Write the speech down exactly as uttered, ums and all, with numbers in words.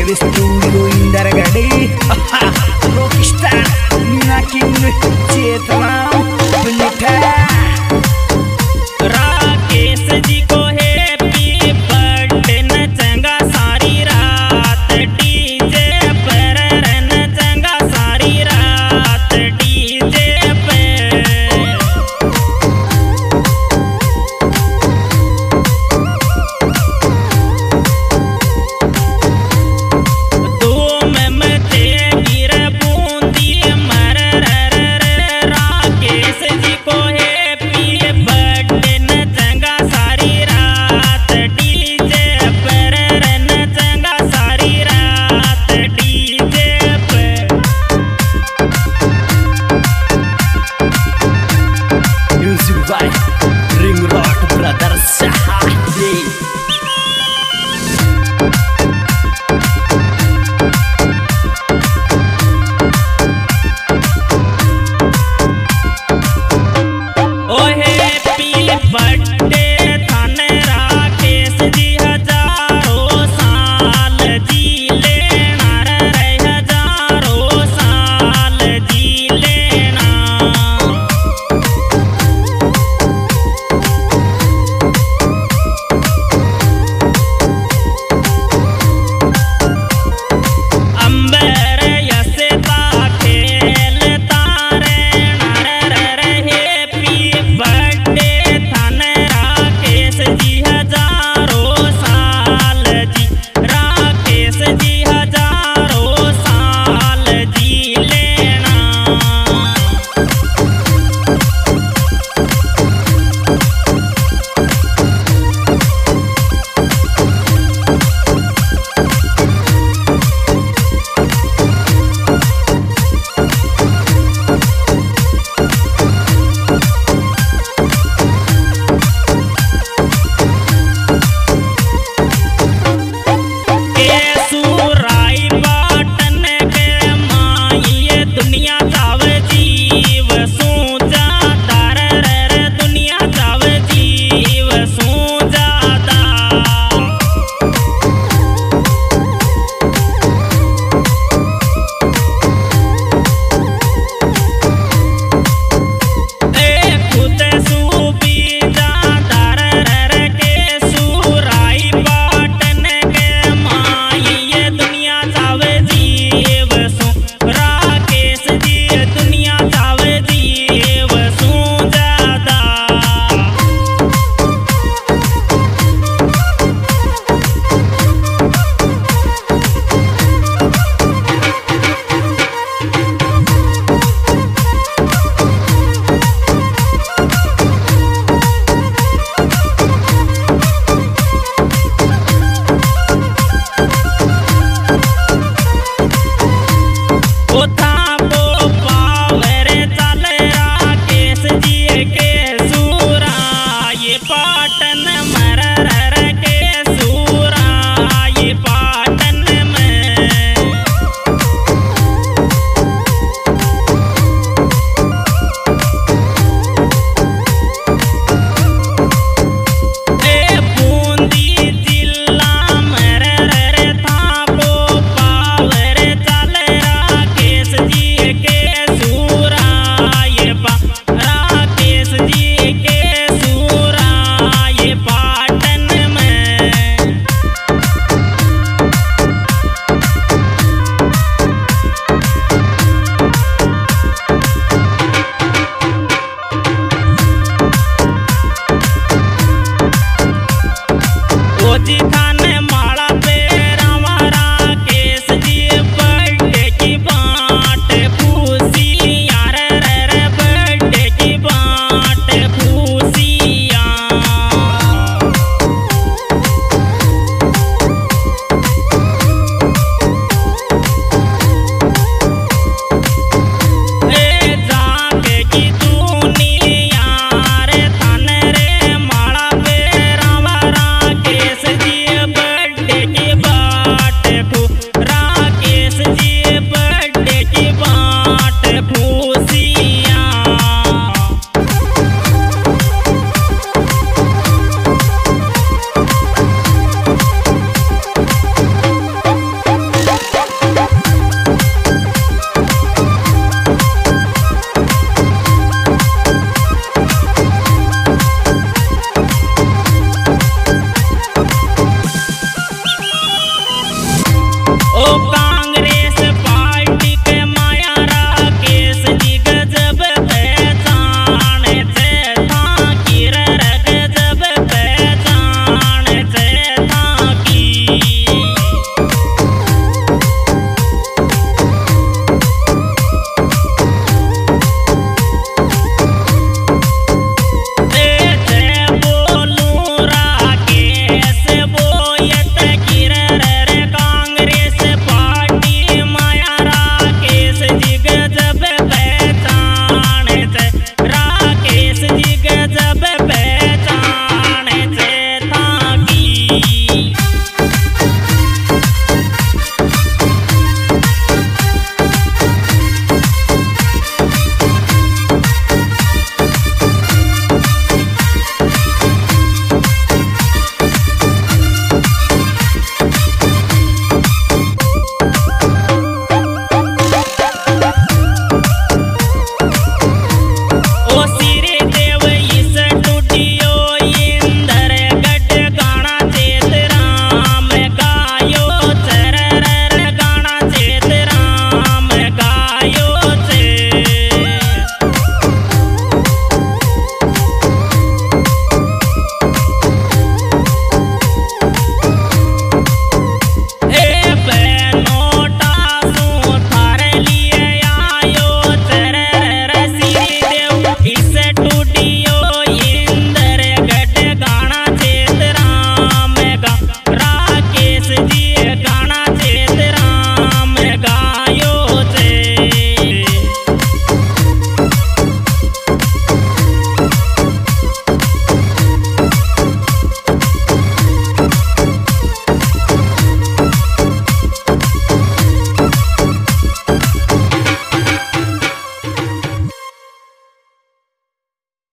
देवी studio Indargarhi rockstar Meena king Chetna मिठा राकेश जी को हैप्पी बर्थडे नचंगा सारी रात डीजे पर नचंगा सारी रात डीजे पे धूम मचेगी रे बूंदी मर रर रे राकेश जी को हैप्पी बर्थडे नचंगा सारी रात डीजे पर नचंगा सारी रात डीजे पे music by ring rod brothers ओ हैप्पी बर्थडे थाने राकेश जी हजारों साल जी लेना रे हजारों साल जी लेना अंबर यसेता खेल तारे नर रे हैप्पी बर्थडे थाने राकेश जी हजार